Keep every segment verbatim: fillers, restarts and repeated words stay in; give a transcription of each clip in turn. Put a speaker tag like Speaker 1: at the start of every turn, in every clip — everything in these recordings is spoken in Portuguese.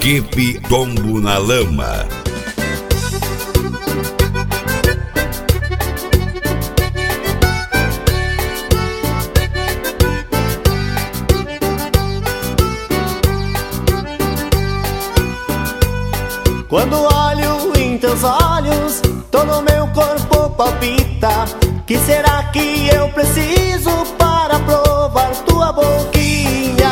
Speaker 1: Equipe Tombo na Lama.
Speaker 2: Quando olho em teus olhos, todo meu corpo palpita. Que será que eu preciso para provar tua boquinha?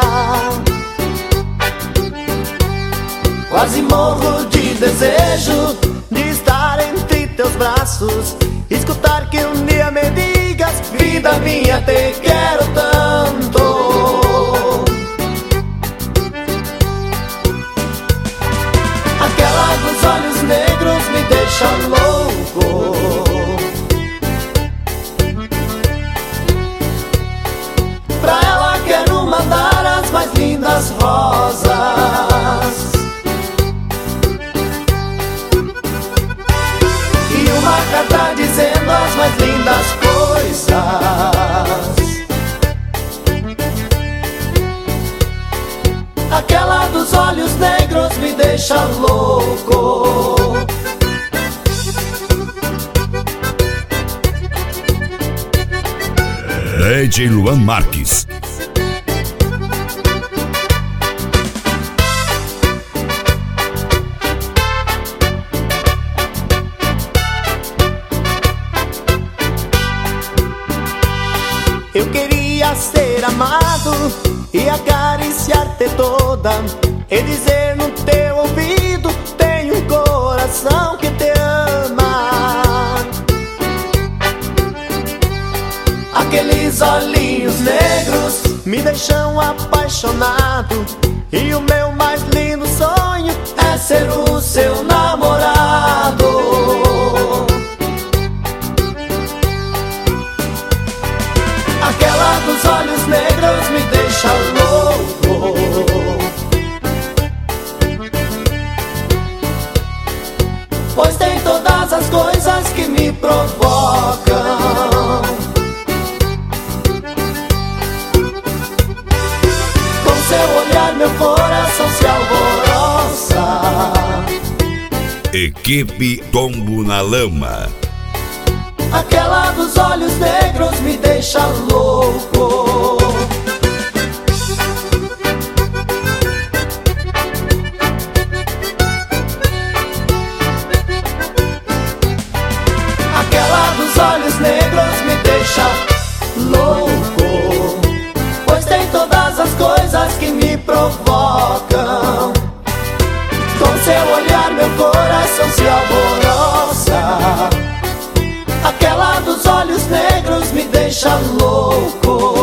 Speaker 2: Quase morro de desejo de estar entre teus braços, escutar que um dia me digas: vida minha, te quero tanto. Aquela dos olhos negros me deixa louco. Pra ela quero mandar as mais lindas rosas. E uma carta dizendo as mais lindas coisas. Aquela dos olhos negros me deixa louco.
Speaker 1: D J Luan Marques.
Speaker 2: Eu queria ser amado e acariciar-te toda, e dizer no teu ouvido: tenho um coração que te ama. Aqueles olhinhos negros me deixam apaixonado, e o meu mais lindo sonho é ser o seu namorado. Aquela dos olhos negros me deixa louco. Pois tem todas as coisas que me provocam. Com seu olhar meu coração se alvoroça.
Speaker 1: Equipe Tombo na Lama.
Speaker 2: Aquela dos olhos negros me deixa louco. Aquela dos olhos negros me deixa louco. Pois tem todas as coisas que me provocam. Com seu olhar meu coração se alvoroça. Aquela dos olhos negros me deixa louco.